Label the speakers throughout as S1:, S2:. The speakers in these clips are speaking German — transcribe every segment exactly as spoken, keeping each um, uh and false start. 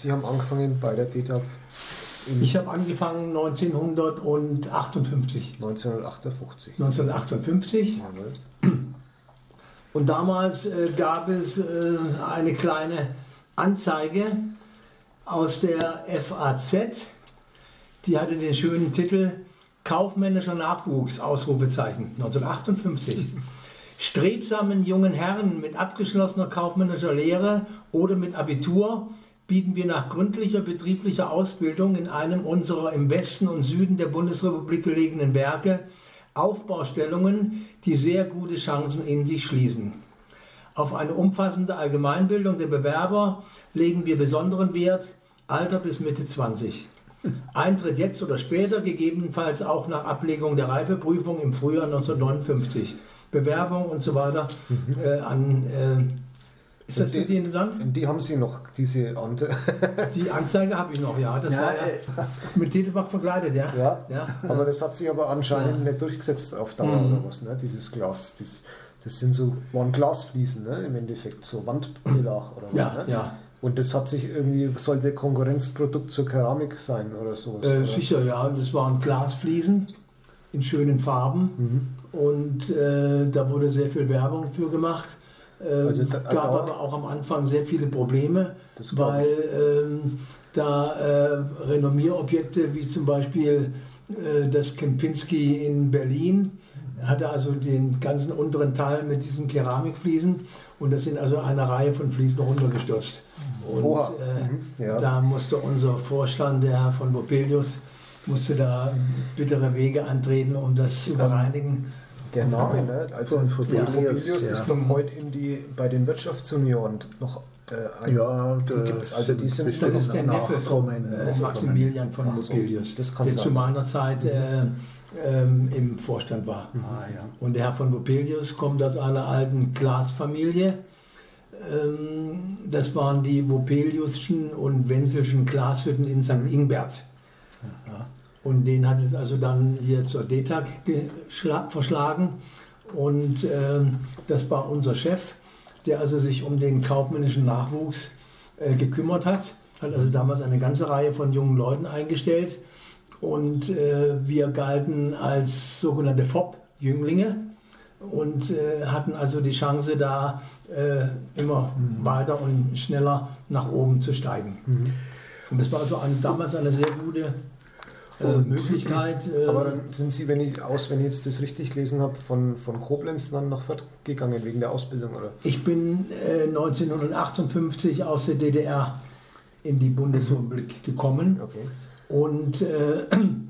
S1: Sie haben angefangen bei der D T A G?
S2: Ich habe angefangen neunzehnhundertachtundfünfzig.
S1: neunzehnhundertachtundfünfzig.
S2: neunzehnhundertachtundfünfzig.
S1: Jawohl.
S2: Und damals äh, gab es äh, eine kleine Anzeige aus der F A Z, die hatte den schönen Titel Kaufmännischer Nachwuchs, Ausrufezeichen, neunzehnhundertachtundfünfzig. Strebsamen jungen Herren mit abgeschlossener kaufmännischer Lehre oder mit Abitur bieten wir nach gründlicher betrieblicher Ausbildung in einem unserer im Westen und Süden der Bundesrepublik gelegenen Werke Aufbaustellungen, die sehr gute Chancen in sich schließen. Auf eine umfassende Allgemeinbildung der Bewerber legen wir besonderen Wert, Alter bis Mitte zwanzig. Eintritt jetzt oder später, gegebenenfalls auch nach Ablegung der Reifeprüfung im Frühjahr neunzehnhundertneunundfünfzig. Bewerbung und so weiter
S1: Mhm.
S2: äh, an... Äh, ist das
S1: Und die-
S2: für Sie interessant?
S1: Die haben Sie noch, diese Ante.
S2: Die Anzeige habe ich noch, ja. Das
S3: Ja,
S2: war ja
S3: äh,
S2: mit Telemark verkleidet, ja.
S1: Ja,
S2: Ja.
S1: aber das hat sich aber anscheinend
S2: Ja.
S1: nicht durchgesetzt auf Dauer
S2: Mhm.
S1: oder was, ne? Dieses Glas. Das, das sind so, waren Glasfliesen, ne? Im Endeffekt, so Wandbelag oder was,
S2: Ja,
S1: ne?
S2: ja.
S1: Und das hat sich irgendwie, sollte Konkurrenzprodukt zur Keramik sein oder sowas.
S2: Äh,
S1: oder?
S2: sicher, ja. Das waren Glasfliesen in schönen Farben.
S1: Mhm.
S2: Und äh, da wurde sehr viel Werbung für gemacht. Ähm,
S1: Also da-
S2: gab
S1: da-
S2: aber auch am Anfang sehr viele Probleme,
S1: Das glaub
S2: weil ähm, da äh, Renommierobjekte wie zum Beispiel äh, das Kempinski in Berlin hatte also den ganzen unteren Teil mit diesen Keramikfliesen und das sind also eine Reihe von Fliesen runtergestürzt. Und
S1: Oha.
S2: äh,
S1: Mhm. Ja.
S2: da musste unser Vorstand, der Herr von Vopelius, musste da bittere Wege antreten, um das zu bereinigen.
S1: Der Name, ne? Also
S3: Von
S1: von
S3: Vopelius,
S1: Vopelius
S3: ja.
S1: ist noch heute in die, bei den Wirtschaftsunionen noch äh, ein,
S3: Ja,
S1: die gibt's. Also die sind
S2: Das ist der Neffe von
S3: Nachkommen.
S2: äh, Maximilian von
S1: Ach so,
S2: Vopelius,
S1: das kann
S2: der
S1: sein.
S2: zu meiner Zeit äh, ähm, im Vorstand war.
S3: Ah, ja.
S2: Und der Herr von Vopelius kommt aus einer alten Glasfamilie. Ähm, das waren die Vopeliuschen und Wenzelschen Glashütten in Sankt Ingbert.
S3: Ja.
S2: Und den hat es also dann hier zur D T A G geschla- verschlagen. Und ähm, das war unser Chef, der also sich um den kaufmännischen Nachwuchs äh, gekümmert hat. Hat also damals eine ganze Reihe von jungen Leuten eingestellt. Und äh, wir galten als sogenannte F O P-Jünglinge und äh, hatten also die Chance, da äh, immer weiter und schneller nach oben zu steigen.
S1: Mhm.
S2: Und das war also ein, damals eine sehr gute äh,
S3: Und-
S2: Möglichkeit. Äh,
S1: Aber dann sind Sie, wenn ich aus, wenn ich jetzt das richtig gelesen habe, von, von Koblenz dann nach Fürth gegangen wegen der Ausbildung, oder?
S2: ich bin äh, neunzehnhundertachtundfünfzig aus der D D R in die Bundesrepublik gekommen
S1: Okay.
S2: und äh,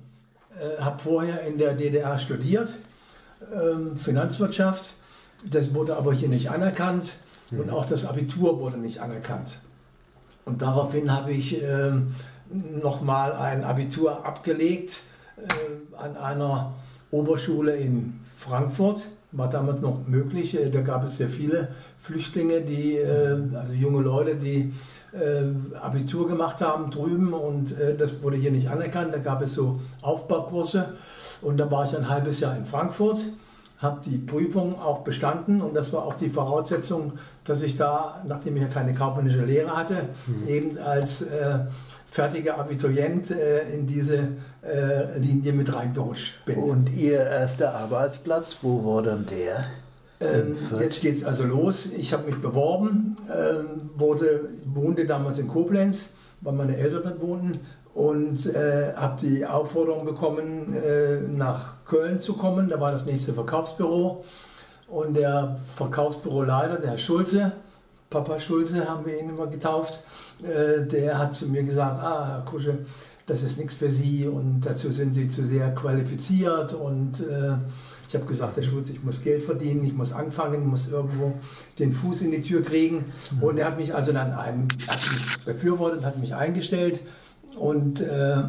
S2: äh, habe vorher in der D D R studiert, ähm, Finanzwirtschaft. Das wurde aber hier nicht anerkannt und auch das Abitur wurde nicht anerkannt. Und daraufhin habe ich ähm, nochmal ein Abitur abgelegt äh, an einer Oberschule in Frankfurt. War damals noch möglich. Äh, Da gab es sehr viele Flüchtlinge, die, äh, also junge Leute, die äh, Abitur gemacht haben drüben und äh, das wurde hier nicht anerkannt. Da gab es so Aufbaukurse und da war ich ein halbes Jahr in Frankfurt, habe die Prüfung auch bestanden und das war auch die Voraussetzung, dass ich da, nachdem ich ja keine kaufmännische Lehre hatte, eben als äh, fertiger Abiturient äh, in diese äh, Linie mit reingerutscht bin.
S3: Und Ihr erster Arbeitsplatz, wo war dann der?
S2: Ähm,
S3: In Fürth?
S2: jetzt geht es also los. Ich habe mich beworben, ähm, wurde, wohnte damals in Koblenz, weil meine Eltern dort wohnten und äh, habe die Aufforderung bekommen, äh, nach Köln zu kommen. Da war das nächste Verkaufsbüro und der Verkaufsbüroleiter, der Herr Schulze, Papa Schulze haben wir ihn immer getauft, äh, der hat zu mir gesagt, ah, Herr Kusche, das ist nichts für Sie und dazu sind Sie zu sehr qualifiziert und äh, ich habe gesagt, Herr Schulze, ich muss Geld verdienen, ich muss anfangen, muss irgendwo den Fuß in die Tür kriegen. Und er hat mich also dann ein, hat mich befürwortet, hat mich eingestellt und äh,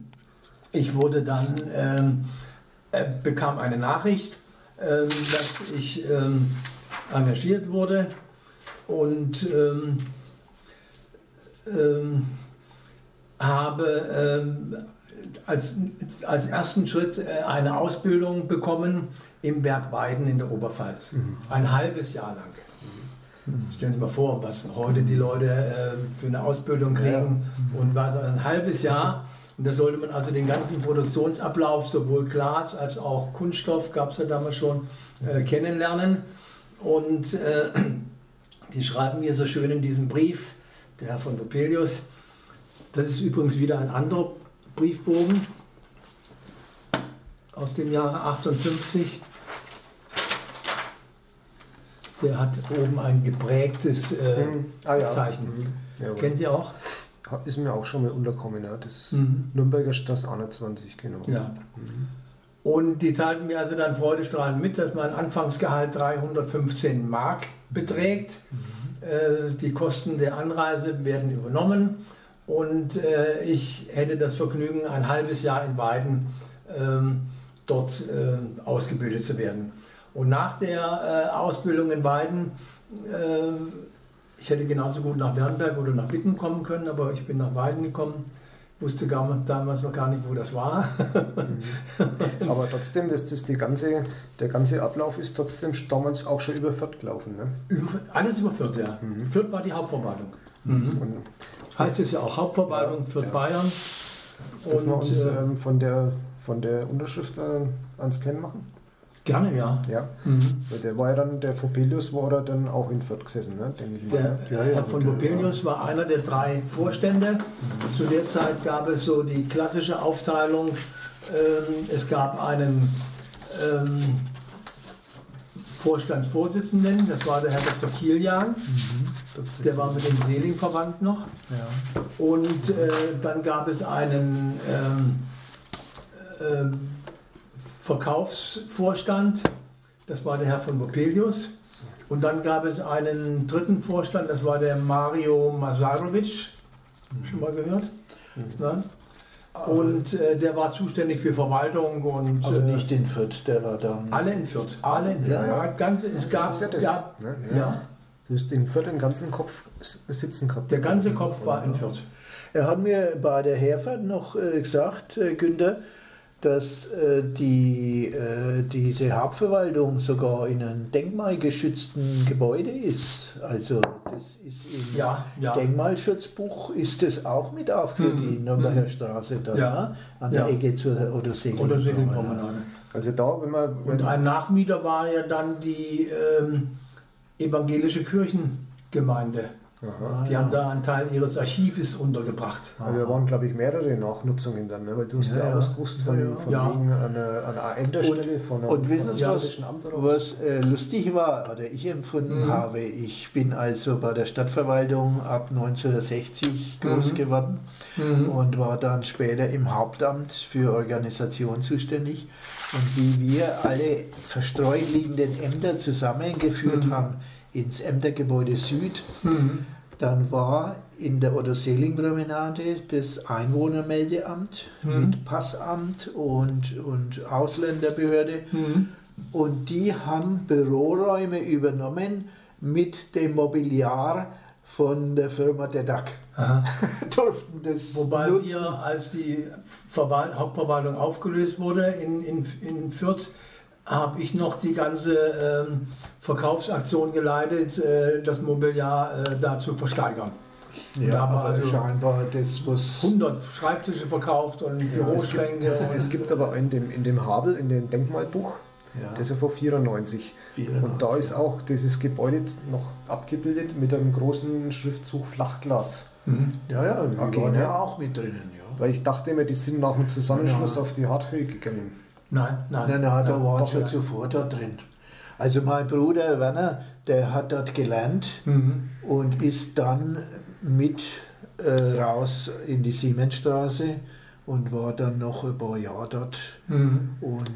S2: ich wurde dann, ähm, äh, bekam eine Nachricht, ähm, dass ich ähm, engagiert wurde und ähm, ähm, habe ähm, als, als ersten Schritt äh, eine Ausbildung bekommen im Berg Weiden in der Oberpfalz.
S1: Mhm.
S2: Ein halbes Jahr lang. Stellen Sie sich mal vor, was heute die Leute äh, für eine Ausbildung kriegen ja. und war dann ein halbes Jahr. Und da sollte man also den ganzen Produktionsablauf, sowohl Glas als auch Kunststoff, gab es ja damals schon, äh, kennenlernen. Und äh, die schreiben mir so schön in diesem Brief, der Herr von Vopelius, das ist übrigens wieder ein anderer Briefbogen aus dem Jahre achtundfünfzig. Der hat oben ein geprägtes äh,
S1: mhm. ah, ja.
S2: Zeichen.
S1: Mhm. Ja,
S2: Kennt ihr auch?
S1: Ist mir auch schon mal unterkommen, ja. Das
S2: mhm.
S1: Nürnberger Straße einundzwanzig, genau.
S2: Ja.
S1: Mhm.
S2: Und die teilten mir also dann freudestrahlend mit, dass mein Anfangsgehalt dreihundertfünfzehn Mark beträgt. Mhm. Äh, die Kosten der Anreise werden übernommen und äh, ich hätte das Vergnügen, ein halbes Jahr in Weiden ähm, dort äh, ausgebildet zu werden. Und nach der äh, Ausbildung in Weiden, äh, ich hätte genauso gut nach Wernberg oder nach Witten kommen können, aber ich bin nach Weiden gekommen, wusste gar, damals noch gar nicht, wo das war.
S1: Mhm. Aber trotzdem, das, das die ganze, der ganze Ablauf ist trotzdem damals auch schon über Fürth gelaufen, ne?
S2: Über, alles über Fürth, ja. Mhm. Fürth war die Hauptverwaltung. Mhm. Und heißt es ja auch Hauptverwaltung ja, Fürth ja. Bayern.
S1: Dürfen wir uns äh, ähm, von, der, von der Unterschrift äh, ans Scan machen?
S2: Gerne, ja.
S1: ja. Mhm. Der war ja dann, der Vopelius war da dann auch in Fürth gesessen, ne? Den
S2: der ja, ja, Herr von Vopelius war einer der drei Vorstände. Mhm. Zu der Zeit gab es so die klassische Aufteilung. Ähm, es gab einen ähm, Vorstandsvorsitzenden, das war der Herr Doktor Kilian. Mhm. Der war mit dem Seeling verwandt noch. Ja. Und äh, dann gab es einen ähm, äh, Verkaufsvorstand, das war der Herr von Vopelius. Und dann gab es einen dritten Vorstand, das war der Mario Masarovic. Schon mal gehört? Mhm. Und äh, der war zuständig für Verwaltung und.
S3: Also nicht in Fürth, der war dann.
S2: Alle in Fürth. Alle in Fürth.
S1: Ja, ja.
S2: Ganz, es gab,
S1: das ist ja das,
S2: gab,
S1: ne? ja. Ja. Du hast in Fürth den ganzen Kopf sitzen gehabt.
S2: Der ganze Kopf war in Fürth.
S3: Er hat mir bei der Herfahrt noch äh, gesagt, äh, Günther, dass äh, die, äh, diese Hauptverwaltung sogar in einem denkmalgeschützten Gebäude ist. Also das ist im
S2: ja, ja.
S3: Denkmalschutzbuch ist das auch mit aufgeführt, mhm. die Nürnberger mhm. Straße da,
S2: ja.
S3: an der
S2: ja.
S3: Ecke zur
S2: Oder-Seeling-Promenade.
S1: Also da, wenn man... Wenn
S2: Und ein Nachmieter war ja dann die ähm, evangelische Kirchengemeinde.
S1: Aha,
S2: die
S1: ja.
S2: haben da einen Teil ihres Archives untergebracht.
S1: Also da waren, glaube ich, mehrere Nachnutzungen dann, ne? Weil du hast ja, ja ausgewusst von, ja, ja. von
S2: ja.
S1: wegen einer, einer Endestelle von einem,
S3: und wissen Sie, was,
S1: Amt oder
S3: was äh, lustig war oder ich empfunden mhm. habe? Ich bin also bei der Stadtverwaltung ab neunzehnhundertsechzig groß mhm. geworden mhm. und war dann später im Hauptamt für Organisation zuständig. Und wie wir alle verstreut liegenden Ämter zusammengeführt mhm. haben ins Ämtergebäude Süd, mhm. dann war in der Oder-Seeling-Promenade das Einwohnermeldeamt mhm. mit Passamt und, und Ausländerbehörde mhm. und die haben Büroräume übernommen mit dem Mobiliar von der Firma der D A C. Durften das
S2: Wobei
S3: nutzen.
S2: wir, als die Verwalt- Hauptverwaltung aufgelöst wurde in, in, in Fürth, habe ich noch die ganze ähm, Verkaufsaktion geleitet, äh, das Mobiliar äh, da zu versteigern.
S3: Ja, aber also scheinbar das, was...
S2: hundert Schreibtische verkauft und
S1: ja,
S2: Büroschränke.
S1: Es gibt, es gibt aber in dem, in dem Habel, in dem Denkmalbuch, ja. das ist ja von vierundneunzig. vierundneunzig. Und da ist auch dieses Gebäude noch abgebildet mit einem großen Schriftzug Flachglas.
S3: Mhm. Ja, ja, wir
S1: okay,
S3: waren
S1: ne?
S3: ja auch mit drinnen. Ja.
S1: Weil ich dachte immer, die sind nach dem Zusammenschluss ja. auf die Harthöhe gegangen.
S2: Nein, nein.
S3: Nein, nein, da
S2: nein,
S3: waren
S2: doch,
S3: schon
S2: nein.
S3: zuvor da drin. Also mein Bruder Werner, der hat dort gelernt mhm. und ist dann mit äh, raus in die Siemensstraße und war dann noch ein paar Jahre dort. Mhm. Und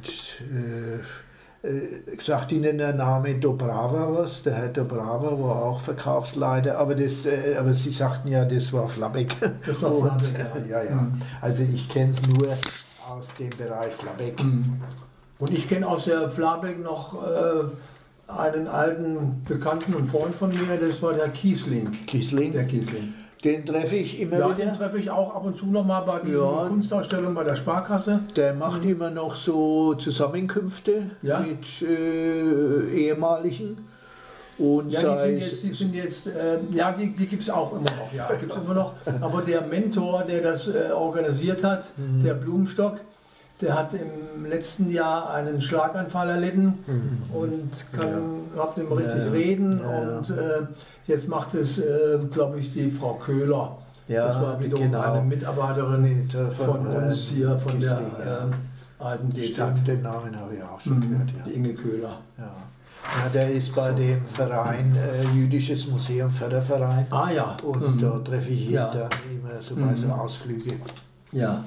S3: äh, äh, sagt Ihnen der Name Dobrava was? Der Herr Dobrava war auch Verkaufsleiter, aber, das, äh, aber Sie sagten ja, das war Flabbeck.
S2: Das war
S3: und,
S2: Flabbeck, ja.
S3: ja, ja. Mhm. Also ich kenne es nur aus dem Bereich Flabbeck.
S2: Mhm. Und ich kenne aus der Flabbeck noch äh, einen alten Bekannten und Freund von mir, das war der Kiesling.
S3: Kiesling?
S2: Der Kiesling.
S3: Den treffe ich immer
S2: ja,
S3: wieder.
S2: Den treffe ich auch ab und zu noch mal bei der
S3: ja,
S2: Kunstausstellung bei der Sparkasse.
S3: Der macht mhm. immer noch so Zusammenkünfte ja. mit äh, ehemaligen. Und
S2: ja, die sind jetzt, die sind jetzt äh, ja, die, die gibt es auch immer noch, ja, gibt's immer noch. Aber der Mentor, der das äh, organisiert hat, mhm. der Blumenstock, der hat im letzten Jahr einen Schlaganfall erlitten mhm. und kann ja. überhaupt nicht mehr richtig ja, reden. Ja, ja. Und äh, jetzt macht es, äh, glaube ich, die Frau Köhler.
S3: Ja,
S2: das war wiederum genau. eine Mitarbeiterin von, von uns hier, von Gisli, der äh, alten D T A G.
S3: Den Namen habe ich auch schon mhm. gehört. Ja.
S2: Die Inge Köhler.
S3: Ja. Ja, der ist bei dem Verein äh, Jüdisches Museum Förderverein.
S2: Ah ja.
S3: Und
S2: mhm.
S3: da treffe ich ihn
S2: ja.
S3: dann immer so bei
S2: mhm.
S3: so Ausflüge.
S2: Ja.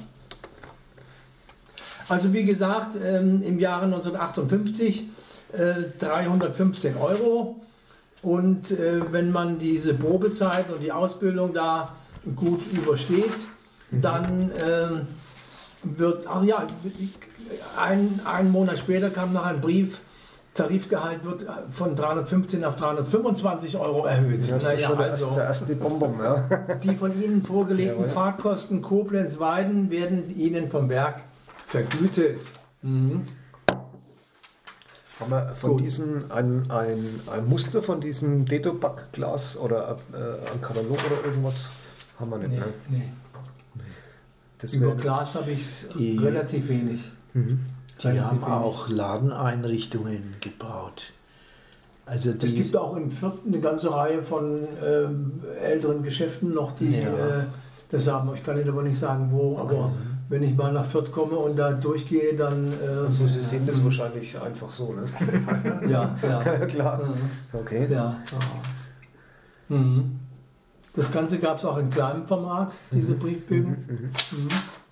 S2: Also wie gesagt, ähm, im Jahre neunzehnhundertachtundfünfzig äh, dreihundertfünfzehn Euro. Und äh, wenn man diese Probezeit und die Ausbildung da gut übersteht, mhm. dann äh, wird, ach ja, ein, einen Monat später kam noch ein Brief, Tarifgehalt wird von dreihundertfünfzehn auf dreihundertfünfundzwanzig Euro erhöht.
S1: Ja, das
S2: naja,
S1: ist schon der,
S2: also,
S1: erste, der erste Bonbon. Ja.
S2: Die von Ihnen vorgelegten
S1: ja,
S2: Fahrtkosten Koblenz-Weiden werden Ihnen vom Werk vergütet. Mhm.
S1: Haben wir von Gut. diesen ein, ein, ein Muster von diesem Detoback-Glas oder äh, ein Katalog oder irgendwas? Haben wir nicht.
S2: Nee,
S1: ne?
S2: nee.
S1: Das
S2: Über Glas habe ich die, relativ wenig.
S3: Mhm. Die relativ haben wenig. Auch Ladeneinrichtungen gebaut. Also
S2: es gibt auch in Fürth eine ganze Reihe von ähm, älteren Geschäften noch, die ja. äh, das haben. Ich kann Ihnen aber nicht sagen, wo, okay. aber wenn ich mal nach Fürth komme und da durchgehe, dann... Äh,
S1: also Sie sehen das wahrscheinlich einfach so, ne?
S2: Ja, ja.
S1: Klar.
S2: Mhm.
S1: Okay.
S2: Ja. Mhm. Das Ganze gab es auch in kleinem Format, diese mhm. Briefbögen. Mhm. Mhm.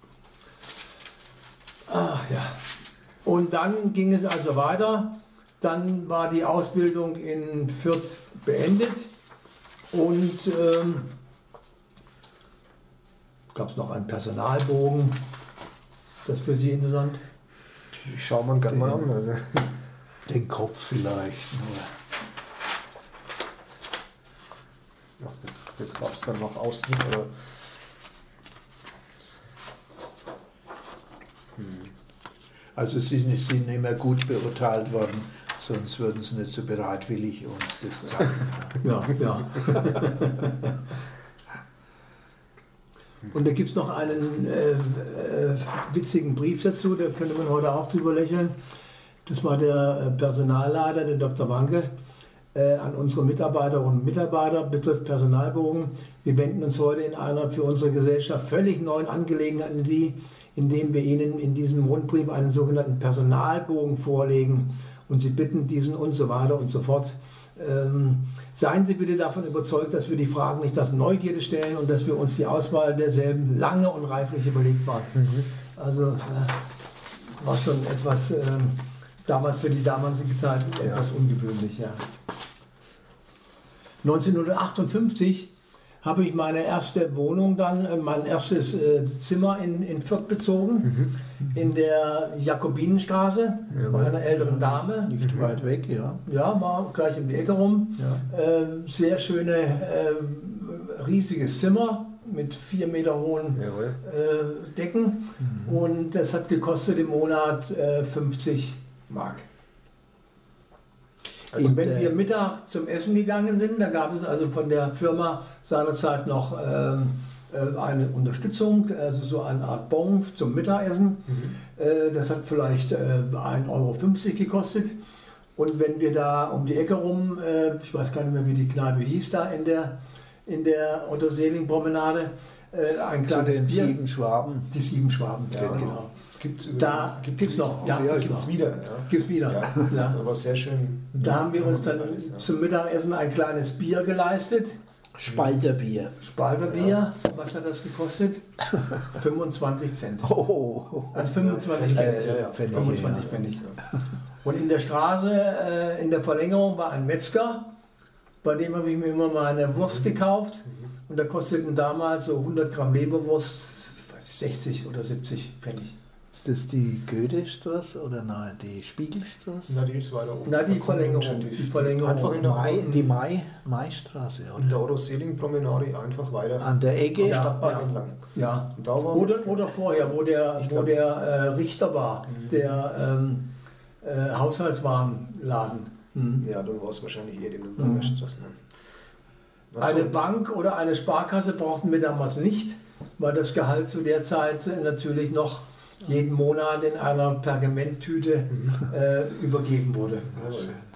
S2: Ach ja. Und dann ging es also weiter. Dann war die Ausbildung in Fürth beendet und ähm, gab es noch einen Personalbogen. Ist das für Sie interessant?
S1: Ich schaue mal gerne mal an. Also.
S3: Den Kopf vielleicht nur.
S1: Ach, das das gab es dann noch außen. Oder?
S3: Hm. Also sie sind immer gut beurteilt worden, sonst würden sie nicht so bereitwillig uns das zeigen.
S2: Ja, ja. Und da gibt es noch einen äh, äh, witzigen Brief dazu, da könnte man heute auch drüber lächeln. Das war der Personalleiter, der Doktor Wanke, äh, an unsere Mitarbeiterinnen und Mitarbeiter, betrifft Personalbogen. Wir wenden uns heute in einer für unsere Gesellschaft völlig neuen Angelegenheit an Sie, indem wir Ihnen in diesem Rundbrief einen sogenannten Personalbogen vorlegen und Sie bitten diesen und so weiter und so fort. Ähm, seien Sie bitte davon überzeugt, dass wir die Fragen nicht aus Neugierde stellen und dass wir uns die Auswahl derselben lange und reiflich überlegt waren. Mhm. Also äh, war schon etwas, äh, damals für die damalige Zeit etwas ja. ungewöhnlich. Ja. neunzehnhundertachtundfünfzig habe ich meine erste Wohnung dann, äh, mein erstes äh, Zimmer in, in Fürth bezogen, mhm. in der Jakobinenstraße, ja, bei einer älteren Dame.
S3: Nicht weit weg, ja.
S2: Ja, war gleich um die Ecke rum. Ja. Äh, sehr schöne, äh, riesiges Zimmer mit vier Meter hohen äh, Decken mhm. und das hat gekostet im Monat äh, fünfzig Mark. Also und wenn wir Mittag zum Essen gegangen sind, da gab es also von der Firma seinerzeit noch ähm, eine Unterstützung, also so eine Art Bon zum Mittagessen. Mhm. Äh, das hat vielleicht äh, ein Euro fünfzig gekostet. Und wenn wir da um die Ecke rum, äh, ich weiß gar nicht mehr, wie die Kneipe hieß, da in der, in der Otto-Seeling-Promenade, äh, ein kleines
S3: zu den
S2: Bier.
S3: Sieben Schwaben.
S2: Die Sieben Schwaben,
S1: ja,
S2: genau. genau.
S1: Gibt's
S2: da gibt es noch,
S1: ja, ja gibt es wieder. Ja.
S2: Gibt's wieder.
S1: Ja,
S2: ja.
S1: Aber sehr schön.
S2: Da haben wir uns dann alles, ja. zum Mittagessen ein kleines Bier geleistet.
S3: Spalterbier.
S2: Spalterbier, ja. Was hat das gekostet? fünfundzwanzig Cent.
S3: Oh.
S2: Also fünfundzwanzig Pfennig.
S3: Ja, ja, Pfennig,
S2: fünfundzwanzig ja. Pfennig. Und in der Straße, äh, in der Verlängerung war ein Metzger, bei dem habe ich mir immer meine Wurst gekauft. Und da kosteten damals so hundert Gramm Leberwurst sechzig oder siebzig Pfennig.
S3: Ist das die Goethestraße oder nein, die Spiegelstraße?
S1: Na, die ist weiter oben.
S2: Na, die Verlängerung. Die Verlängerung.
S1: Einfach in der
S3: Mai, die Mai, Maistraße, oder?
S1: In der Otto-Seeling-Promenade einfach weiter.
S3: An der Ecke?
S2: Ja,
S1: Stadtbahn
S2: ja.
S1: entlang.
S2: Ja.
S1: Da war
S2: oder, oder vorher, wo der, wo
S1: glaub,
S2: der äh, Richter war,
S1: mhm.
S2: der ähm, äh, Haushaltswarenladen.
S1: Mhm. Ja, dann war es wahrscheinlich eher die Nürnberger mhm. Straße.
S2: Ne? Eine Bank oder eine Sparkasse brauchten wir damals nicht, weil das Gehalt zu der Zeit natürlich noch jeden Monat in einer Pergamenttüte mhm. äh, übergeben wurde. Ja,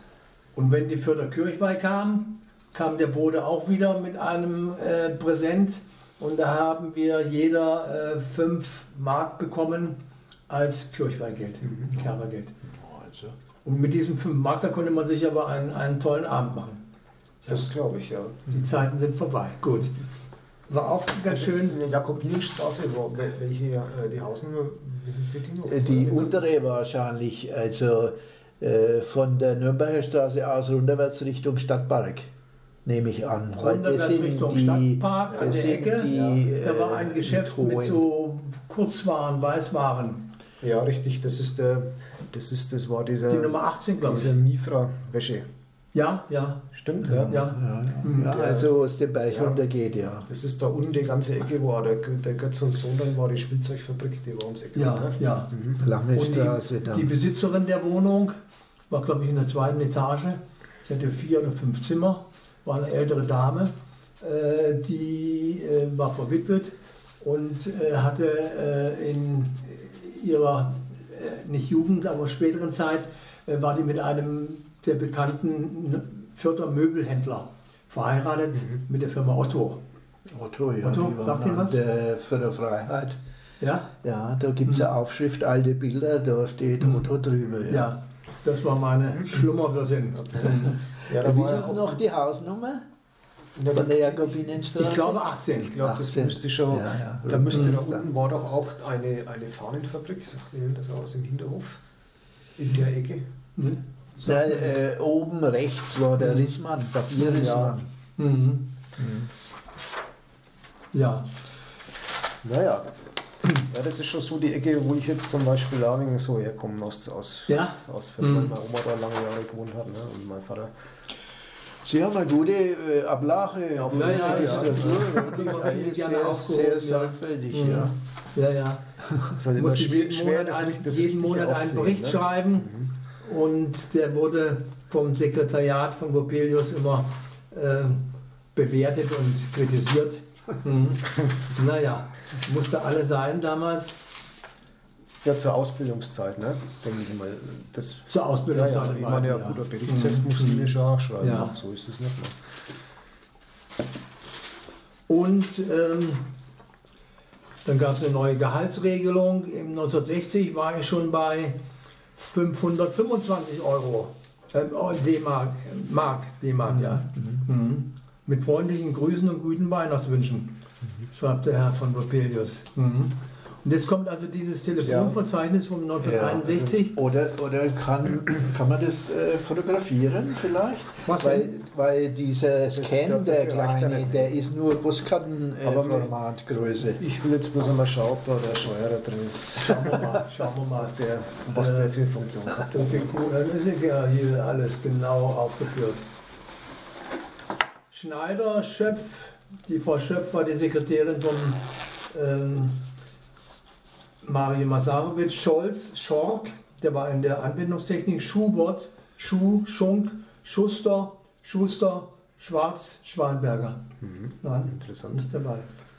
S2: und wenn die Fürther Kirchweih kam, kam der Bode auch wieder mit einem äh, Präsent und da haben wir jeder äh, fünf Mark bekommen als Kirchweihgeld, mhm. Kerbergeld. Also. Und mit diesen fünf Mark, da konnte man sich aber einen, einen tollen Abend machen.
S1: Das glaube ich, ja.
S2: Die Zeiten sind vorbei. Gut. War auch ganz schön.
S1: In der Jakobinenstraße, welche äh, die Hausnummer, wissen Sie die noch?
S3: Die untere wahrscheinlich, also äh, von der Nürnberger Straße aus runterwärts Richtung Stadtpark, nehme ich an.
S2: Runterwärts Richtung die, Stadtpark an der Ecke,
S3: die,
S2: da war ein Geschäft mit so Kurzwaren, Weißwaren.
S1: Ja, richtig, das ist der, das ist, das war dieser,
S2: die Nummer achtzehn, glaube ich.
S1: Dieser Mifra-Wäsche.
S2: Ja, ja.
S1: Stimmt, ja.
S2: ja. ja.
S3: ja, ja. Also aus dem Berg ja. runtergeht, ja.
S1: Das ist da unten die ganze Ecke, wo der, der Götz und Sohn dann war, die Spielzeugfabrik, die war ums Eck.
S2: Ja,
S1: ne?
S2: ja.
S3: Mhm. Lange
S2: und
S3: Straße
S2: die,
S3: dann.
S2: Die Besitzerin der Wohnung war, glaube ich, in der zweiten Etage. Sie hatte vier oder fünf Zimmer, war eine ältere Dame, äh, die äh, war verwitwet und äh, hatte äh, in ihrer, äh, nicht Jugend, aber späteren Zeit, äh, war die mit einem der bekannten Fürther Möbelhändler verheiratet, mhm. mit der Firma Otto.
S3: Otto, ja.
S2: Otto, sagt ihr was?
S3: Der Fürther Freiheit.
S2: Ja?
S3: Ja, da gibt es mhm. eine Aufschrift, alte Bilder, da steht mhm. Otto drüber. Ja.
S2: ja, das war meine Schlummerwirsin.
S3: Ja, da war auch noch die Hausnummer von der Jakobinenstraße.
S2: Ich glaube achtzehn.
S1: Ich glaube, das müsste schon, ja, ja. da müsste da unten war doch auch eine, eine Fahnenfabrik, sagt Ihnen das aus, im Hinterhof, in der Ecke.
S2: Mhm.
S3: Da, äh, oben rechts war der Rissmann, Papierrissmann.
S2: Ja. Mhm. Mhm. ja.
S1: Naja. Ja, das ist schon so die Ecke, wo ich jetzt zum Beispiel auch so herkomme, aus, aus,
S2: ja?
S1: aus mhm. weil meine Oma da lange Jahre gewohnt hat, ne? Und mein Vater.
S3: Sie haben eine gute äh, Ablage.
S2: Ja, ja, ja, ja, ja. Viele gerne aufgehoben.
S3: Sehr sorgfältig,
S2: ja.
S3: ja.
S2: Ja, ja.
S1: ja.
S2: Muss jeden Monat, ein, jeden Monat einen Bericht ne? schreiben. Mhm. Und der wurde vom Sekretariat von Vopelius immer äh, bewertet und kritisiert. Mhm. Naja, musste alle sein damals.
S1: Ja, zur Ausbildungszeit, ne? Denke ich mal. Das,
S2: zur Ausbildungszeit.
S1: Ja, ja, ich meine, ja, guter Berichtsheft mhm. musste ich schon auch schreiben.
S2: Ja.
S1: So ist es nicht mehr.
S2: Und ähm, dann gab es eine neue Gehaltsregelung. Im neunzehnhundertsechzig war ich schon bei fünfhundertfünfundzwanzig Euro, äh, D-Mark, Mark, D-Mark, ja. Mhm. Mhm. Mit freundlichen Grüßen und guten Weihnachtswünschen, mhm. schreibt der Herr von Vopelius. Mhm. Und jetzt kommt also dieses Telefonverzeichnis von neunzehnhunderteinundsechzig.
S3: Ja. Oder, oder kann, kann man das äh, fotografieren vielleicht?
S2: Was
S3: weil,
S2: denn?
S3: weil dieser Scan, der kleine, der ist nur Buskartenformatgröße. Äh,
S1: ich will jetzt bloß einmal schauen, ob da der Steuerer drin ist.
S2: Schauen wir mal, schauen wir mal
S1: der, was äh, der für Funktion hat.
S2: Okay, cool. Dann ist ja hier alles genau aufgeführt. Schneider, Schöpf, die Frau Schöpf war die Sekretärin von ähm, Mario Masarowitsch, Scholz, Schork, der war in der Anwendungstechnik, Schubert, Schuh, Schunk, Schuster, Schuster, Schwarz, Schwanberger.
S1: Mhm.
S2: Nein,
S1: interessant.
S2: Nicht dabei.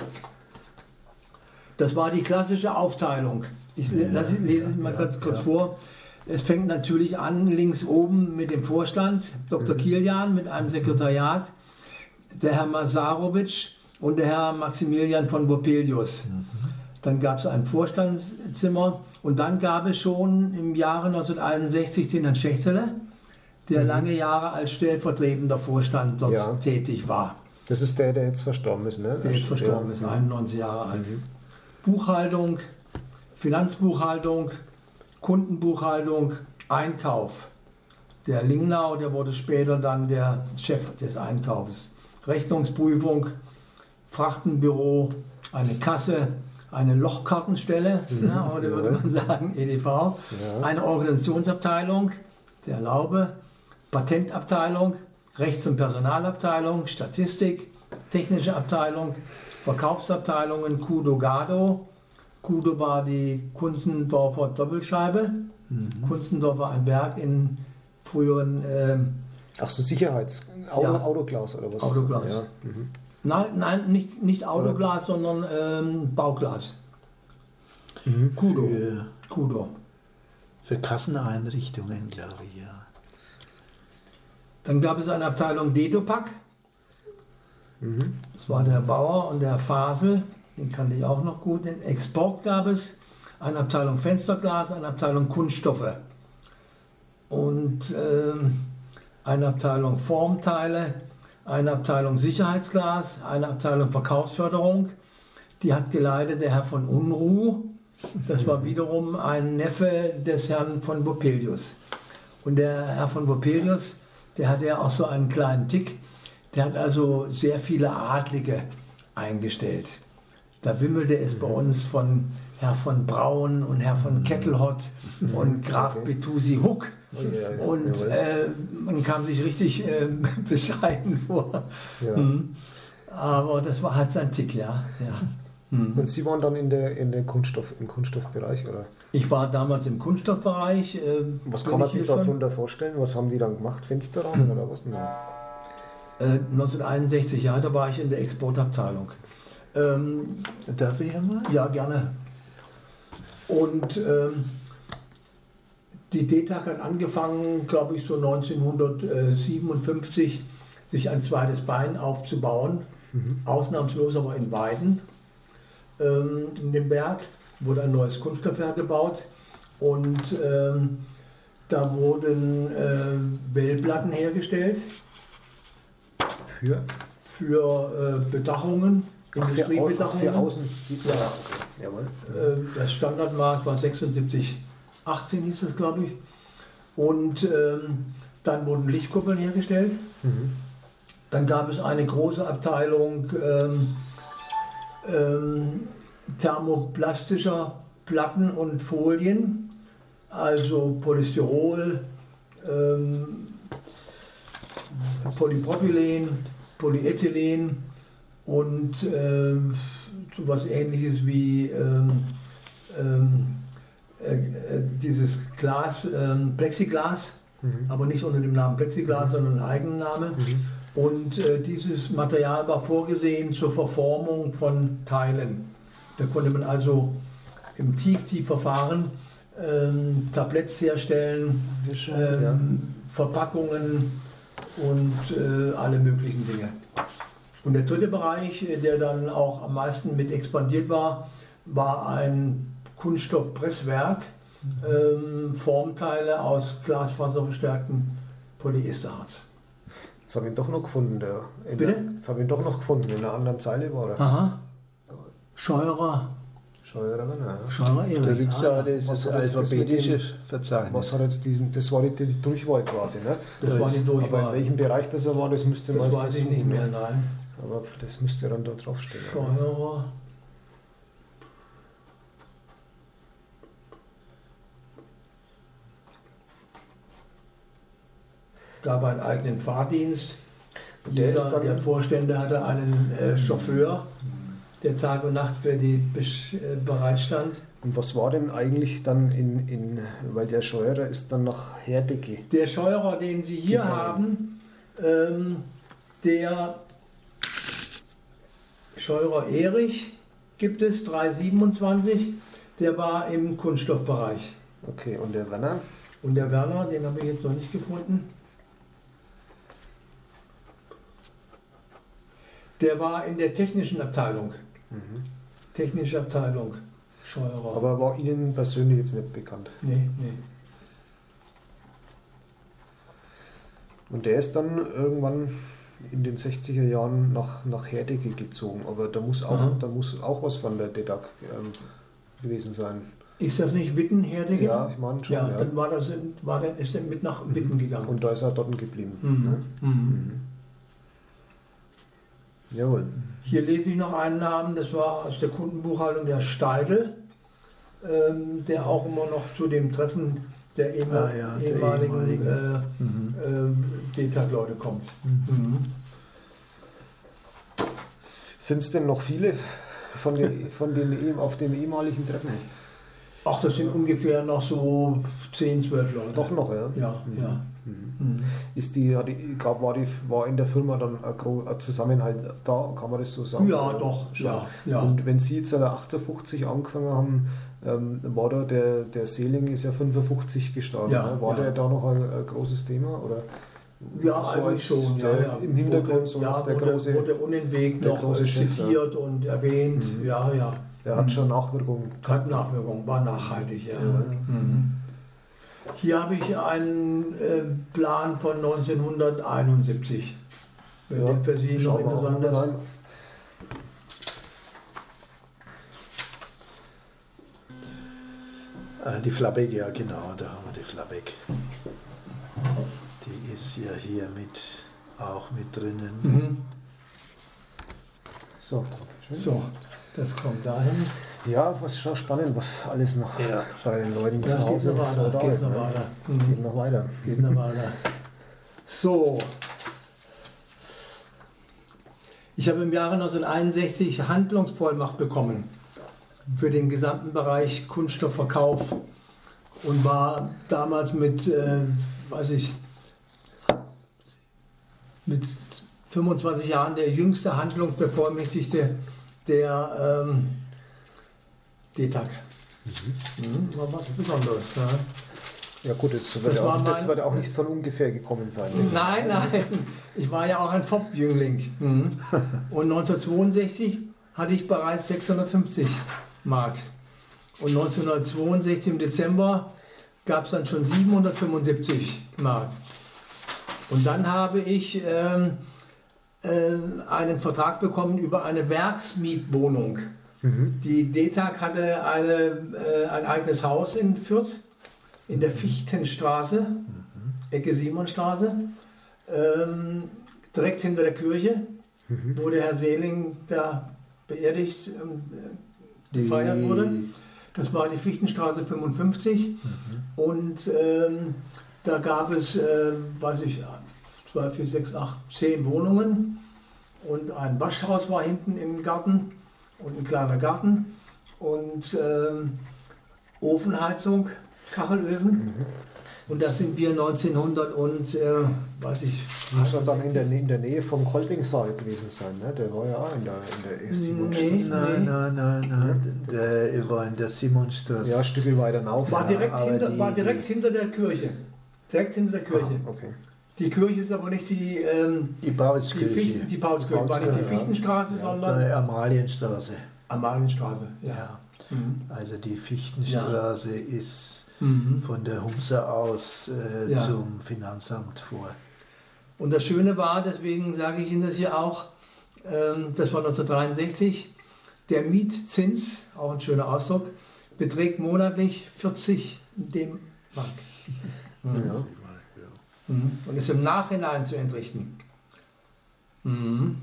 S2: Das war die klassische Aufteilung. Ich ja, lese, lese es mal ja, kurz, kurz ja. vor. Es fängt natürlich an, links oben mit dem Vorstand, Doktor Mhm. Kilian mit einem Sekretariat, der Herr Masarowitsch und der Herr Maximilian von Vopelius. Mhm. Dann gab es ein Vorstandszimmer und dann gab es schon im Jahre neunzehnhunderteinundsechzig den Herrn Schächtele, der mhm. lange Jahre als stellvertretender Vorstand dort ja. tätig war.
S1: Das ist der, der jetzt verstorben ist, ne?
S2: Der jetzt verstorben ja. ist, einundneunzig Jahre alt. Mhm. Buchhaltung, Finanzbuchhaltung, Kundenbuchhaltung, Einkauf. Der Lingnau, der wurde später dann der Chef des Einkaufs. Rechnungsprüfung, Frachtenbüro, eine Kasse, eine Lochkartenstelle, mhm. ja, heute würde man sagen E D V, ja. eine Organisationsabteilung, der Laube, Patentabteilung, Rechts- und Personalabteilung, Statistik, technische Abteilung, Verkaufsabteilungen, Kudo Gado. Kudo war die Kunzendorfer Doppelscheibe. Mhm. Kunzendorf war ein Werk in früheren... Äh,
S1: Ach so, Sicherheits... Auto,
S2: ja.
S1: Autoglas oder was?
S2: Autoglas.
S1: Ja. Mhm.
S2: Nein, nein, nicht, nicht Autoglas, oder? sondern ähm, Bauglas.
S1: Mhm.
S2: Kudo.
S3: Für,
S2: Kudo.
S3: für Kasseneinrichtungen, glaube ich, ja.
S2: Dann gab es eine Abteilung Detopac.
S1: Mhm.
S2: Das war der Bauer und der Fasel, den kannte ich auch noch gut. Den Export gab es, eine Abteilung Fensterglas, eine Abteilung Kunststoffe und ähm, eine Abteilung Formteile, eine Abteilung Sicherheitsglas, eine Abteilung Verkaufsförderung. Die hat geleitet der Herr von Unruh. Das war wiederum ein Neffe des Herrn von Vopelius. Und der Herr von Vopelius, der hatte ja auch so einen kleinen Tick. Der hat also sehr viele Adlige eingestellt. Da wimmelte es bei uns von Herr von Braun und Herr von Kettelhott und Graf
S1: Okay.
S2: Betusi Huck.
S1: Oh, ja, ja,
S2: Und
S1: jawohl.
S2: äh, man kam sich richtig äh, bescheiden vor.
S1: Ja.
S2: Mhm. Aber das war halt sein Tick, ja. ja. Mhm.
S1: Und Sie waren dann in der, in der Kunststoff, im Kunststoffbereich, oder?
S2: Ich war damals im Kunststoffbereich. Äh,
S1: Was
S2: bin
S1: kann man
S2: ich
S1: sich
S2: hier schon.
S1: darunter vorstellen? Was haben die dann gemacht? Fensterrahmen oder was? Nein.
S2: Äh, neunzehnhunderteinundsechzig, ja, da war ich in der Exportabteilung. Ähm,
S3: Darf ich einmal?
S2: ja, gerne. Und ähm, die D T A G hat angefangen, glaube ich, so neunzehnhundertsiebenundfünfzig sich ein zweites Bein aufzubauen.
S1: Mhm.
S2: Ausnahmslos aber in Weiden. Ähm, in dem Berg wurde ein neues Kunststoffwerk gebaut und ähm, da wurden äh, Wellplatten hergestellt
S1: Für?
S2: für äh, Bedachungen,
S1: Ach, für, au- ach,
S2: Industriebedachungen.
S1: für außen.
S2: Ja.
S1: Okay. Jawohl.
S2: Äh, Das Standardmarkt war sechsundsiebzig achtzehn hieß es, glaube ich. Und ähm, dann wurden Lichtkuppeln hergestellt.
S1: Mhm.
S2: Dann gab es eine große Abteilung ähm, ähm, thermoplastischer Platten und Folien, also Polystyrol, ähm, Polypropylen, Polyethylen und ähm, sowas Ähnliches wie ähm, ähm, äh, äh, dieses Glas, ähm, Plexiglas,
S1: Mhm.
S2: aber nicht unter dem Namen Plexiglas, sondern einen eigenen Namen.
S1: Mhm.
S2: Und äh, dieses Material war vorgesehen zur Verformung von Teilen. Da konnte man also im Tief-Tief-Verfahren ähm, Tabletts herstellen, ähm,
S1: ja.
S2: Verpackungen und äh, alle möglichen Dinge. Und der dritte Bereich, äh, der dann auch am meisten mit expandiert war, war ein Kunststoffpresswerk, ähm, Formteile aus glasfaserverstärkten Polyesterharz.
S1: Jetzt habe ich ihn doch noch gefunden. Der, in
S2: Bitte?
S1: Der, jetzt habe ich ihn doch noch gefunden. In einer anderen Zeile war er.
S2: Aha. Scheurer.
S1: Scheurer, ja.
S2: Scheurer
S3: Der
S2: Erich.
S3: Rückseite
S2: Ah,
S3: ist
S1: Was
S3: das
S1: hat jetzt das mit
S3: alphabetische
S1: dem-
S3: Verzeichnis.
S1: Was hat jetzt diesen, das war die, die Durchwahl quasi, ne?
S2: das war die
S1: Aber in
S2: Durchwahl.
S1: welchem Bereich das er war, das müsste
S2: Das
S1: meistens
S2: weiß ich nicht
S1: suchen,
S2: mehr,
S1: ne?
S2: nein.
S1: Aber das müsste dann da draufstehen.
S2: Scheurer. Gab einen eigenen Fahrdienst.
S1: Und der
S2: Jeder
S1: ist dann-
S2: der Vorstände hatte einen äh, Chauffeur, der Tag und Nacht für die besch- äh, bereitstand.
S1: Und was war denn eigentlich dann in, in weil der Scheurer ist dann nach Herdecke.
S2: Der Scheurer, den Sie hier
S1: Genau.
S2: haben, ähm, der Scheurer Erich gibt es, drei siebenundzwanzig, der war im Kunststoffbereich.
S1: Okay, und der Werner?
S2: Und der Werner, den habe ich jetzt noch nicht gefunden. Der war in der technischen Abteilung.
S1: Mhm.
S2: Technische Abteilung, Scheurer.
S1: Aber war Ihnen persönlich jetzt nicht bekannt.
S2: nee, nee.
S1: Und der ist dann irgendwann in den sechziger Jahren nach, nach Herdecke gezogen. Aber da muss auch,
S2: Aha.
S1: da muss auch was von der D E D A G ähm, gewesen sein.
S2: Ist das nicht Witten, Herdecke?
S1: Ja, ich meine schon.
S2: Ja,
S1: Ja,
S2: dann war das, in- war der, ist er mit nach Witten gegangen.
S1: Und da ist er dort geblieben.
S2: Mhm.
S1: Ne?
S2: Mhm.
S1: Mhm. Jawohl.
S2: Hier lese ich noch einen Namen, das war aus der Kundenbuchhaltung der Steidl, ähm, der auch immer noch zu dem Treffen der, ehemal
S3: Ah ja, der
S2: ehemaligen
S3: ehemaligen.
S2: äh,
S3: Mhm.
S2: ähm, D T A G-Leute kommt. Mhm.
S1: Sind es denn noch viele von den, von den ehem- auf dem ehemaligen Treffen?
S2: Ach, das sind ungefähr noch so zehn, zwölf Leute.
S1: Doch noch, ja.
S2: Ja,
S1: Mhm.
S2: ja.
S1: Mhm. Ist die, gab, war, die, war in der Firma dann ein, ein Zusammenhalt da, kann man das so sagen?
S2: Ja, doch. Ja, ja.
S1: Und wenn Sie jetzt achtundfünfzig angefangen haben, ähm, war da der, der Seeling ist ja fünfundfünfzig gestartet. Ja, ne? War ja. der da noch ein, ein großes Thema? Oder?
S2: Ja, so eigentlich schon. Ja, ja.
S1: Im Hintergrund
S2: wurde,
S1: so
S2: ja,
S1: der
S2: wurde,
S1: große,
S2: wurde unentwegt noch
S1: große
S2: zitiert
S1: Chef,
S2: und erwähnt. Mhm. Ja, ja.
S1: Der hat schon Nachwirkungen.
S2: Hat Nachwirkungen, war nachhaltig, ja. ja. Mhm. Hier habe ich einen äh, Plan von neunzehnhunderteinundsiebzig. Wenn
S1: ja,
S2: der für Sie noch interessant ist.
S3: Die Flabeg, ja genau, da haben wir die Flabeg. Die ist ja hier mit, auch mit drinnen.
S2: Mhm.
S1: So,
S2: so, das kommt dahin.
S1: Ja, was ist schon spannend, was alles noch
S3: ja.
S1: bei den Leuten
S2: ja,
S1: zu Hause
S2: geht noch weiter.
S1: Da
S2: Geht
S1: ist,
S2: noch
S1: ne?
S2: weiter.
S1: Mhm. Geht noch weiter.
S2: Geht noch weiter. So. Ich habe im Jahre neunzehnhunderteinundsechzig Handlungsvollmacht bekommen für den gesamten Bereich Kunststoffverkauf und war damals mit, äh, weiß ich, mit fünfundzwanzig Jahren der jüngste Handlungsbevollmächtigte der ähm, D T A C. Mhm. Mhm, war was Besonderes. Ne?
S1: Ja gut, das wird, das, auch, mein, das wird auch nicht von ungefähr gekommen sein.
S2: Nein, nein, ich war ja auch ein F O P-Jüngling. Mhm. Und neunzehnhundertzweiundsechzig hatte ich bereits sechshundertfünfzig Mark. Und neunzehnhundertzweiundsechzig im Dezember gab es dann schon siebenhundertfünfundsiebzig Mark. Und dann habe ich ähm, äh, einen Vertrag bekommen über eine Werksmietwohnung. Mhm. Die D T A C hatte eine, äh, ein eigenes Haus in Fürth, in der Fichtenstraße, mhm. Ecke Simonstraße, ähm, direkt hinter der Kirche, mhm. wo der Herr Seeling da beerdigt ähm, gefeiert wurde. Das war die Fichtenstraße fünfundfünfzig mhm. und ähm, da gab es, äh, weiß ich, zwei, vier, sechs, acht, zehn Wohnungen und ein Waschhaus war hinten im Garten und ein kleiner Garten und ähm, Ofenheizung, Kachelöfen. Mhm. Und das sind wir neunzehnhundert und, äh, weiß ich...
S1: Muss er dann in der, in der Nähe vom Kolpingsaal gewesen sein, ne? Der war ja auch in der, in der Simonstraße.
S3: Nee, nein, nein, nein, nein, der war in der Simonstraße.
S1: Ja, ein Stück weiter rauf.
S2: War direkt,
S3: ja,
S2: hinter,
S3: die,
S2: war direkt hinter der Kirche. Direkt hinter der Kirche.
S1: Ah, okay.
S2: Die Kirche ist aber nicht die... Ähm,
S3: die Paulskirche.
S2: Die, Fichten, die Paulskirche war nicht die Fichtenstraße, ja. sondern...
S3: Die Amalienstraße.
S2: Amalienstraße, ja.
S3: ja.
S2: Mhm.
S3: Also die Fichtenstraße ja. ist...
S2: Mhm.
S3: von der Humse aus äh,
S2: ja.
S3: zum Finanzamt vor.
S2: Und das Schöne war, deswegen sage ich Ihnen das hier auch, ähm, das war neunzehnhundertdreiundsechzig, der Mietzins, auch ein schöner Ausdruck, beträgt monatlich vierzig D-Mark. Mhm. Ja. Mhm. Und ist im Nachhinein zu entrichten. Mhm.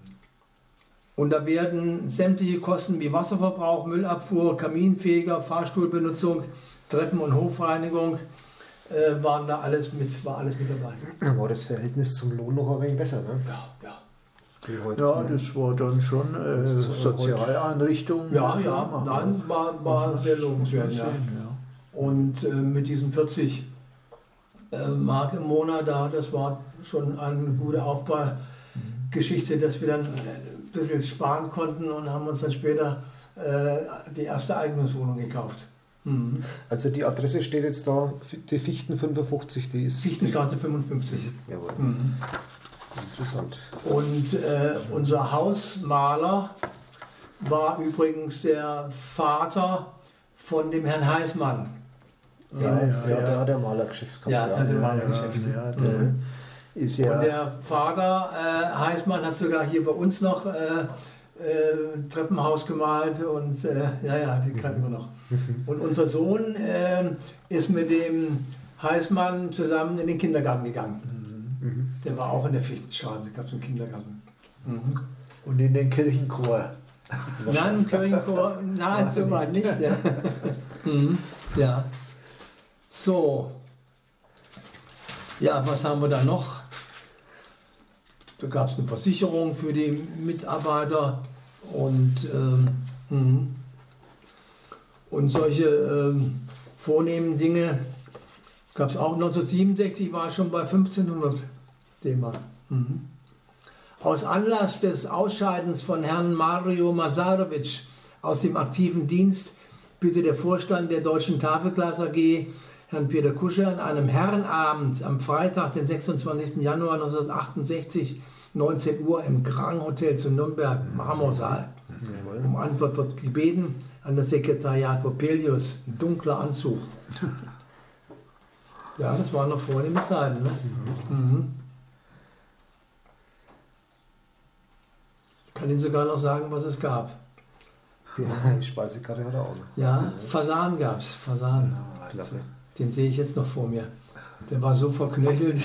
S2: Und da werden sämtliche Kosten wie Wasserverbrauch, Müllabfuhr, Kaminfeger, Fahrstuhlbenutzung, Treppen- und Hofreinigung äh, waren da alles mit, war alles mit dabei.
S1: Da war das Verhältnis zum Lohn noch ein wenig besser, ne?
S2: Ja, ja.
S3: Wie heute, ja, ne? Das war dann schon äh, Sozialeinrichtung.
S2: Ja, ja, nein, war, war sehr lobenswert. Ja. Ja. Und äh, mit diesen vierzig äh, Mark im Monat, da, das war schon eine gute Aufbaugeschichte, dass wir dann ein bisschen sparen konnten und haben uns dann später äh, die erste Eigentumswohnung gekauft. Mhm.
S1: Also die Adresse steht jetzt da, die Fichten fünfundfünfzig, die ist...
S2: Fichtenstraße fünfundfünfzig.
S1: Jawohl.
S2: Mhm.
S1: Interessant.
S2: Und äh, unser Hausmaler war übrigens der Vater von dem Herrn Heißmann.
S1: Ja, ja, ja, ja, der hat der Malergeschäft gehabt.
S2: Ja, der hat der Malergeschäft.
S3: Ja, der mhm. ist ja...
S2: Und der Vater äh, Heißmann hat sogar hier bei uns noch äh, äh, Treppenhaus gemalt und äh, ja, ja, die kannten wir noch. Und unser Sohn äh, ist mit dem Heißmann zusammen in den Kindergarten gegangen. Mhm. Der war auch in der Fichtenstraße, gab es einen Kindergarten. Mhm.
S3: Und in den Kirchenchor.
S2: Nein, im Kirchenchor, nein, so weit nicht. Ja. Mhm. Ja. So. Ja, was haben wir da noch? Da gab es eine Versicherung für die Mitarbeiter und, ähm, und solche ähm, vornehmen Dinge Gab es auch neunzehnhundertsiebenundsechzig, war schon bei fünfzehnhundert D-Mark. Mhm. Aus Anlass des Ausscheidens von Herrn Mario Masarovic aus dem aktiven Dienst bitte der Vorstand der Deutschen Tafelglas A G, Herrn Peter Kuscher, an einem Herrenabend am Freitag, den sechsundzwanzigsten Januar neunzehnhundertachtundsechzig, neunzehn Uhr im Grand Hotel zu Nürnberg, Marmorsaal. Um Antwort wird gebeten an das Sekretariat Vopelius, ein dunkler Anzug. Ja, das waren noch vornehme Zeiten. Ne? Mhm. Mhm. Ich kann Ihnen sogar noch sagen, was es gab.
S1: Die Speisekarte hat er auch noch.
S2: Ja, Fasan gab es. Fasan.
S1: Klasse.
S2: Den sehe ich jetzt noch vor mir. Der war so verknöchelt.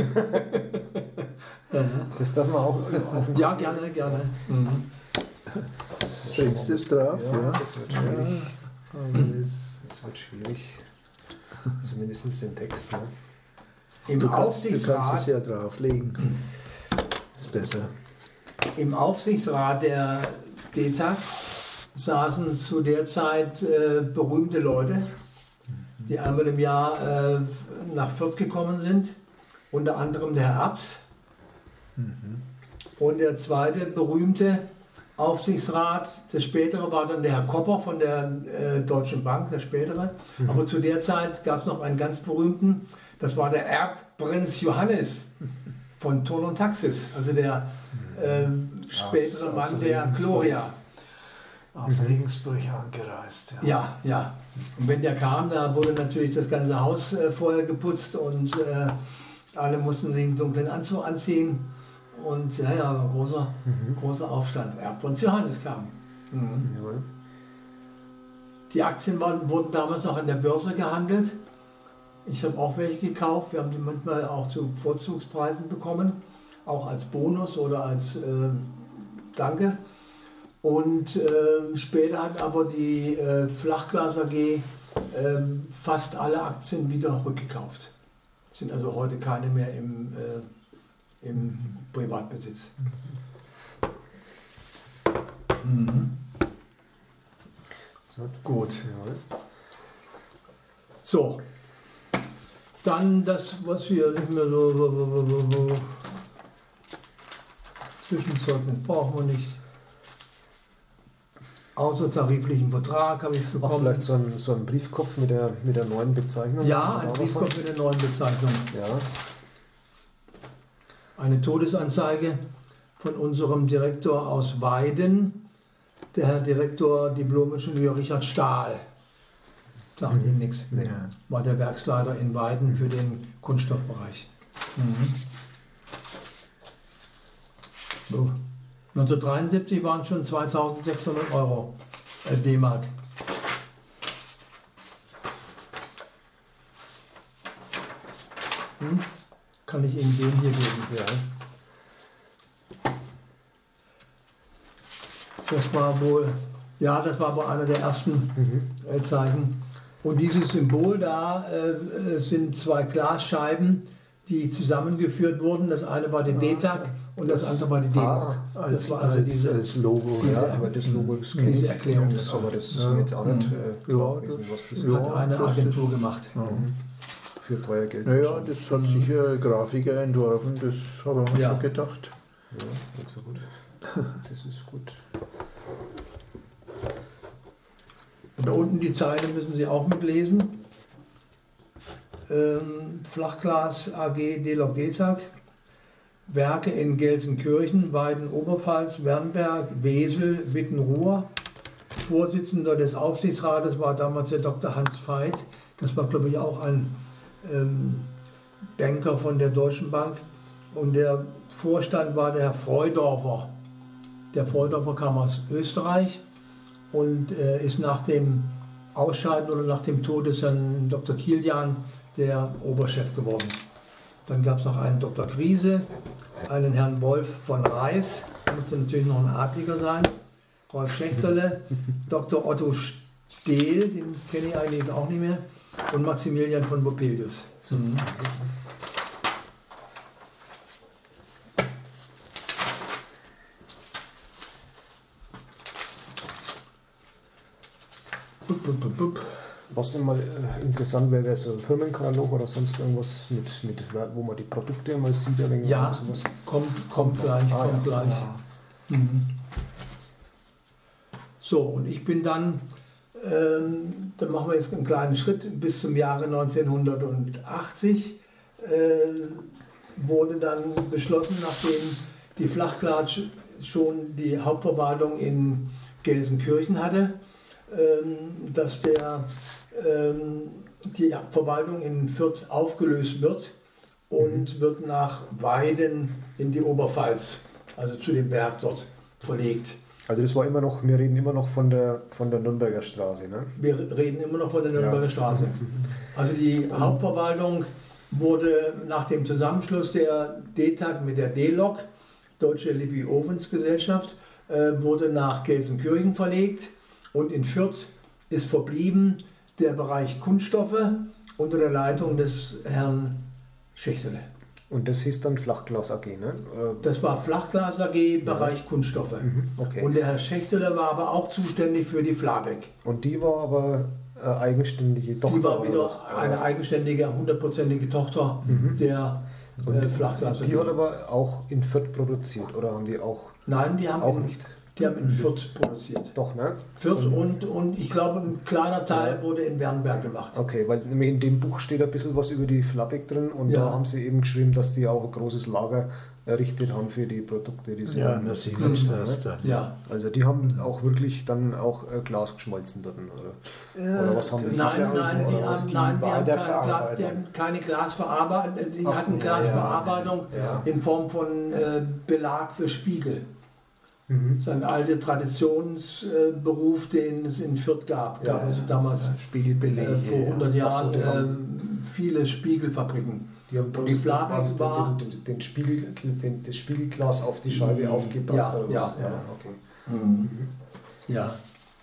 S1: Das darf man auch auf den
S2: Ja, gerne, gerne. Mhm.
S3: Ist das drauf?
S1: Ja,
S3: Ja.
S1: das wird schwierig.
S3: Ja.
S1: Das wird schwierig. Zumindest den Text. Ne?
S2: Im
S3: Du kannst, du kannst
S2: Aufsichtsrat,
S3: es ja drauflegen. Ist besser.
S2: im Aufsichtsrat der D T A G saßen zu der Zeit äh, berühmte Leute, die einmal im Jahr äh, nach Fürth gekommen sind. Unter anderem der Herr Abs.
S3: Mhm.
S2: Und der zweite berühmte Aufsichtsrat, der spätere war dann der Herr Kopper von der äh, Deutschen Bank, der spätere. Mhm. Aber zu der Zeit gab es noch einen ganz berühmten, das war der Erbprinz Johannes von Thurn und Taxis, also der äh, spätere
S3: aus,
S2: Mann
S3: aus
S2: der Gloria.
S3: Aus Regensburg angereist. Ja.
S2: Ja, ja. Und wenn der kam, da wurde natürlich das ganze Haus äh, vorher geputzt und äh, alle mussten sich einen dunklen Anzug anziehen. Und ja, ja, ein großer, mhm. großer Aufstand. Erbprinz Johannes kam. Mhm.
S1: Jawohl.
S2: Die Aktien waren, wurden damals noch an der Börse gehandelt. Ich habe auch welche gekauft. Wir haben die manchmal auch zu Vorzugspreisen bekommen, auch als Bonus oder als äh, Danke. Und äh, später hat aber die äh, Flachglas A G äh, fast alle Aktien wieder rückgekauft. Sind also heute keine mehr im, äh, im Privatbesitz. Mhm.
S1: So,
S2: gut.
S1: Jawohl.
S2: So, dann das, was wir nicht mehr so, so, so, so, so Zwischenzeugnis brauchen wir nicht. Außertariflichen Vertrag habe ich bekommen.
S1: Auch vielleicht so ein, so ein Briefkopf mit der, mit der neuen Bezeichnung.
S2: Ja, ein Briefkopf mit der neuen Bezeichnung.
S1: Ja.
S2: Eine Todesanzeige von unserem Direktor aus Weiden, der Herr Direktor Diplom-Ingenieur Richard Stahl. Sagt mhm. Ihnen nichts.
S3: Ja.
S2: War der Werksleiter in Weiden für den Kunststoffbereich. Mhm. So. neunzehnhundertdreiundsiebzig waren es schon zweitausendsechshundert Euro äh, D-Mark. Hm? Kann ich Ihnen den hier geben?
S1: Ja.
S2: Das war wohl, ja, das war wohl einer der ersten mhm. äh, Zeichen. Und dieses Symbol da äh, sind zwei Glasscheiben, die zusammengeführt wurden. Das eine war die D T A G und das andere war die D-Mark.
S3: Ah,
S2: das war also
S3: als,
S2: diese,
S3: als Logo.
S2: diese,
S1: Ja, aber das Logo ist
S2: diese Erklärung.
S1: Das, aber das ist
S3: Ja.
S1: mir jetzt auch nicht
S2: Mhm.
S1: äh, klar gewesen, was das
S3: Ja.
S1: ist.
S2: hat eine
S3: das
S2: Agentur
S3: ist-
S2: gemacht.
S1: Mhm. Für teuer Geld.
S3: Naja,
S1: wahrscheinlich.
S3: das hat sicher ein Grafiker entworfen, das habe ich mir
S2: Ja.
S3: schon gedacht.
S1: Ja, nicht so gut. Das ist gut.
S2: Da unten die Zeile müssen Sie auch mitlesen. Ähm, Flachglas A G D-Log D T A G. Werke in Gelsenkirchen, Weiden, Oberpfalz, Wernberg, Wesel, Wittenruhr. Vorsitzender des Aufsichtsrates war damals der Doktor Hans Veit. Das war, glaube ich, auch ein ähm, Banker von der Deutschen Bank. Und der Vorstand war der Herr Freudorfer. Der Freudorfer kam aus Österreich und äh, ist nach dem Ausscheiden oder nach dem Tod des Herrn Doktor Kilian der Oberchef geworden. Dann gab es noch einen Doktor Griese, einen Herrn Wolf von Reis, musste natürlich noch ein Adliger sein, Rolf Schächterle, Doktor Otto Stehl, den kenne ich eigentlich auch nicht mehr, und Maximilian von Vopelius. Mhm. Bup, bup, bup, bup.
S1: Was immer interessant wäre, wäre so ein Firmenkatalog oder sonst irgendwas, mit, mit, wo man die Produkte mal sieht.
S2: Ja, sowas. kommt, kommt gleich, ah, kommt ja. gleich. Ja. Mhm. So, und ich bin dann, ähm, dann machen wir jetzt einen kleinen Schritt, bis zum Jahre neunzehnhundertachtzig äh, wurde dann beschlossen, nachdem die Flachglas schon die Hauptverwaltung in Gelsenkirchen hatte, ähm, dass der, ähm, die Verwaltung in Fürth aufgelöst wird und mhm. wird nach Weiden in die Oberpfalz, also zu dem Berg dort, verlegt.
S1: Also das war immer noch, wir reden immer noch von der, von der Nürnberger Straße, ne?
S2: Wir reden immer noch von der Nürnberger ja. Straße. Also die Hauptverwaltung wurde nach dem Zusammenschluss der D T A G mit der D-Lok, Deutsche Lippe-Ovens-Gesellschaft, äh, wurde nach Gelsenkirchen verlegt und in Fürth ist verblieben der Bereich Kunststoffe unter der Leitung des Herrn Schächtele.
S1: Und das hieß dann Flachglas A G, ne?
S2: Das war Flachglas A G, Bereich ja. Kunststoffe. Mhm, okay. Und der Herr Schächtele war aber auch zuständig für die Flabeck.
S1: Und die war aber äh, eigenständige Tochter?
S2: Die war wieder eine eigenständige, hundertprozentige Tochter mhm. der äh, Flachglas A G.
S1: Die hat aber auch in Fürth produziert, oder haben die auch?
S2: Nein, die haben
S1: auch
S2: in,
S1: nicht.
S2: Die haben in Fürth produziert.
S1: Doch, ne?
S2: Fürth und, und ich glaube, ein kleiner Teil ja. wurde in Wernberg gemacht.
S1: Okay, weil in dem Buch steht ein bisschen was über die Flabeck drin und ja. da haben sie eben geschrieben, dass die auch ein großes Lager errichtet haben für die Produkte, die sie
S3: ja,
S1: haben.
S3: Das ist ne?
S2: Ja.
S1: Also die haben auch wirklich dann auch Glas geschmolzen dort, oder?
S2: Äh, oder was haben die? Nein, nein, die haben, die nein, die haben, kein, die haben keine Glasverarbeitung, die Ach, hatten Glasverarbeitung ja, ja. in Form von äh, Belag für Spiegel. Mhm. Das ist ein alter Traditionsberuf, den es in Fürth gab.
S3: Ja,
S2: gab also damals
S3: ja, Spiegelbeleg,
S2: äh, vor hundert
S1: ja.
S2: Jahren
S1: so,
S2: äh, viele Spiegelfabriken.
S1: Die haben bloß die Flabeck war den, den, den Spiegel, den, das Spiegelglas auf die Scheibe aufgebaut.
S2: Ja, oder ja,
S1: ja, okay.
S2: Mhm. Ja.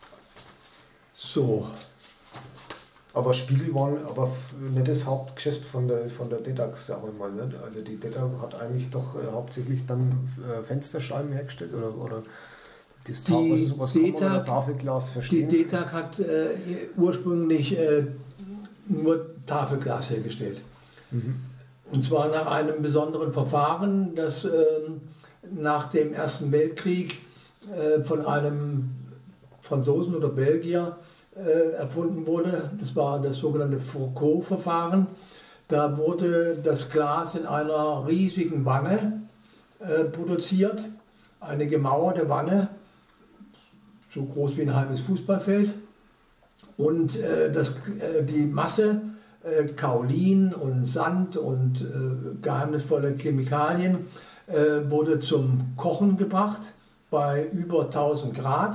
S2: So.
S1: Aber Spiegel waren aber nicht das Hauptgeschäft von der, von der D T A G, sag ich mal. Nicht? Also die D T A G hat eigentlich doch äh, hauptsächlich dann äh, Fensterscheiben hergestellt oder, oder das
S2: die
S1: also sowas
S2: D T A G,
S1: Tafelglas verstehen.
S2: Die D T A G hat äh, ursprünglich äh, nur Tafelglas hergestellt. Mhm. Und zwar nach einem besonderen Verfahren, das äh, nach dem Ersten Weltkrieg äh, von einem Franzosen oder Belgier äh, erfunden wurde. Das war das sogenannte Fourcault-Verfahren. Da wurde das Glas in einer riesigen Wanne äh, produziert, eine gemauerte Wanne, so groß wie ein halbes Fußballfeld. Und äh, das, äh, die Masse, äh, Kaolin und Sand und äh, geheimnisvolle Chemikalien, äh, wurde zum Kochen gebracht bei über tausend Grad.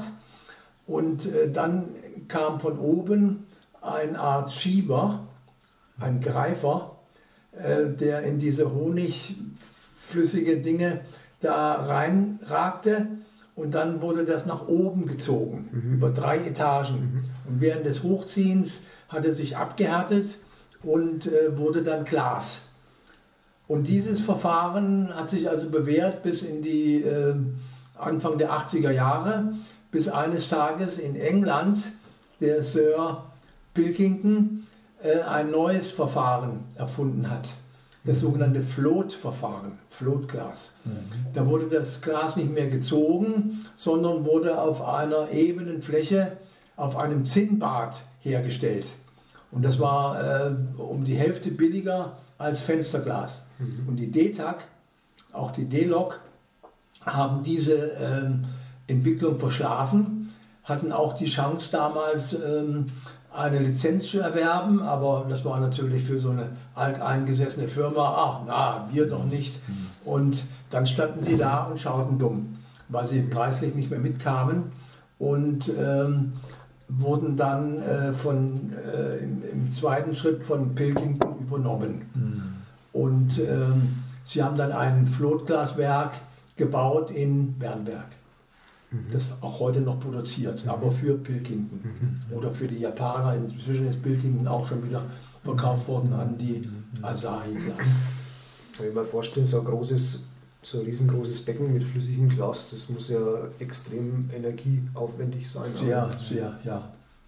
S2: Und äh, dann kam von oben eine Art Schieber, ein Greifer, äh, der in diese honigflüssige Dinge da reinragte. Und dann wurde das nach oben gezogen, mhm. über drei Etagen. Mhm. Und während des Hochziehens hat es sich abgehärtet und äh, wurde dann Glas. Und dieses Verfahren hat sich also bewährt bis in die äh, Anfang der achtziger Jahre, bis eines Tages in England der Sir Pilkington äh, ein neues Verfahren erfunden hat. Das sogenannte Float-Verfahren, Floatglas. Mhm. Da wurde das Glas nicht mehr gezogen, sondern wurde auf einer ebenen Fläche auf einem Zinnbad hergestellt. Und das war äh, um die Hälfte billiger als Fensterglas. Mhm. Und die D T A G, auch die D-Lok, haben diese äh, Entwicklung verschlafen, hatten auch die Chance damals ähm, eine Lizenz zu erwerben, aber das war natürlich für so eine alteingesessene Firma, ach na, wir doch nicht. Und dann standen sie da und schauten dumm, weil sie preislich nicht mehr mitkamen und ähm, wurden dann äh, von, äh, im, im zweiten Schritt von Pilkington übernommen. Mhm. Und ähm, sie haben dann ein Floatglaswerk gebaut in Wernberg. Das auch heute noch produziert, mhm. aber für Pilkington mhm. oder für die Japaner. Inzwischen ist Pilkington auch schon wieder verkauft worden an die Asahi Glas.
S1: Wenn man vorstellt, so ein großes, so ein riesengroßes Becken mit flüssigem Glas, das muss ja extrem energieaufwendig sein.
S2: Sehr, sehr, ja.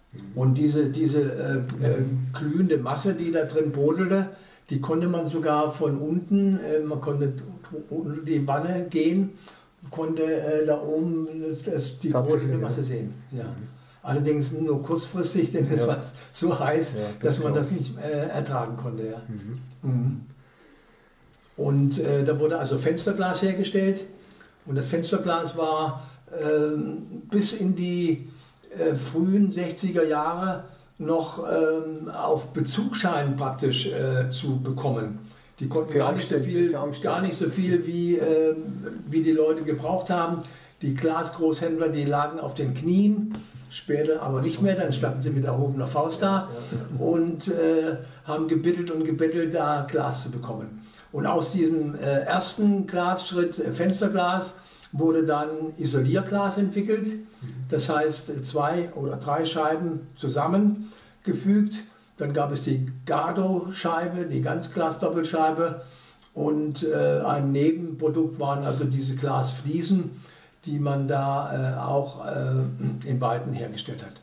S2: Und diese, diese äh, äh, glühende Masse, die da drin brodelte, die konnte man sogar von unten, äh, man konnte unter die Wanne gehen, konnte äh, da oben das, das, die brodelnde Masse sehen. Ja. Allerdings nur kurzfristig, denn es ja. war so heiß, ja, das dass man das nicht äh, ertragen konnte. Ja. Mhm. Mhm. Und äh, da wurde also Fensterglas hergestellt und das Fensterglas war äh, bis in die äh, frühen sechziger Jahre noch äh, auf Bezugsschein praktisch äh, zu bekommen. Die konnten gar nicht, so viel, gar nicht so viel, wie, äh, wie die Leute gebraucht haben. Die Glasgroßhändler, die lagen auf den Knien, später aber nicht mehr, dann standen sie mit erhobener Faust da und äh, haben gebettelt und gebettelt, da Glas zu bekommen. Und aus diesem äh, ersten Glasschritt, äh, Fensterglas, wurde dann Isolierglas entwickelt. Das heißt, zwei oder drei Scheiben zusammengefügt. Dann gab es die Gardo-Scheibe, die Ganzglas-Doppelscheibe. Und äh, ein Nebenprodukt waren also diese Glasfliesen, die man da äh, auch äh, in Weiden hergestellt hat.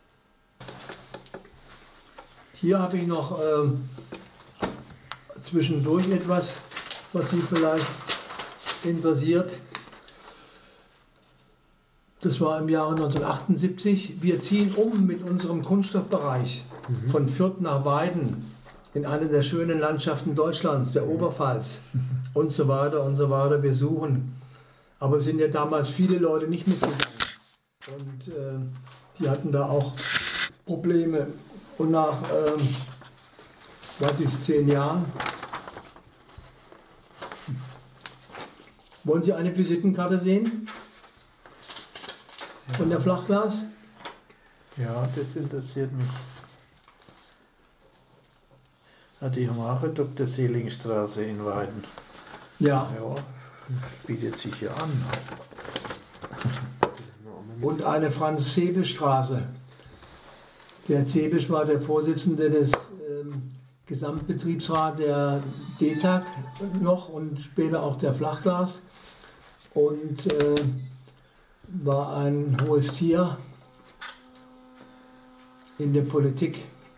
S2: Hier habe ich noch äh, zwischendurch etwas, was Sie vielleicht interessiert. Das war im Jahre neunzehnhundertachtundsiebzig. Wir ziehen um mit unserem Kunststoffbereich mhm. von Fürth nach Weiden in eine der schönen Landschaften Deutschlands, der Oberpfalz mhm. und so weiter und so weiter. Wir suchen. Aber es sind ja damals viele Leute nicht mitgegangen. Und äh, die hatten da auch Probleme. Und nach, ähm, weiß ich, zehn Jahren. Wollen Sie eine Visitenkarte sehen? Von der Flachglas?
S3: Ja, das interessiert mich. Ja, die haben auch eine Doktor Seeling-Straße in Weiden.
S2: Ja.
S3: Ja, bietet sich ja an.
S2: Und eine Franz-Zebisch-Straße. Der Zebisch war der Vorsitzende des ähm, Gesamtbetriebsrats der D T A G noch und später auch der Flachglas. Und äh, war ein hohes Tier in der Politik.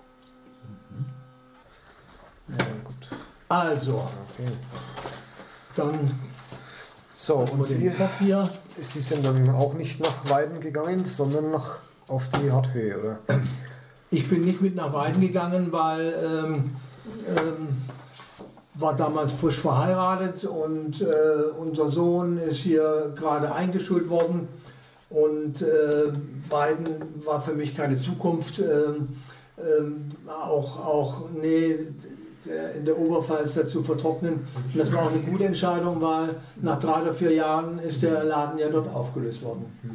S1: Mhm. Ja, gut.
S2: Also,
S1: okay.
S2: Dann
S1: so, und Sie,
S2: hier.
S1: Sie sind dann auch nicht nach Weiden gegangen, sondern nach, auf die Harthöhe, oder?
S2: Ich bin nicht mit nach Weiden gegangen, weil ähm, ähm, war damals frisch verheiratet und äh, unser Sohn ist hier gerade eingeschult worden und äh, Weiden war für mich keine Zukunft. Ähm, ähm, auch, auch, nee, der, in der Oberpfalz dazu vertrocknen. Und das war auch eine gute Entscheidung, weil nach drei oder vier Jahren ist der Laden ja dort aufgelöst worden.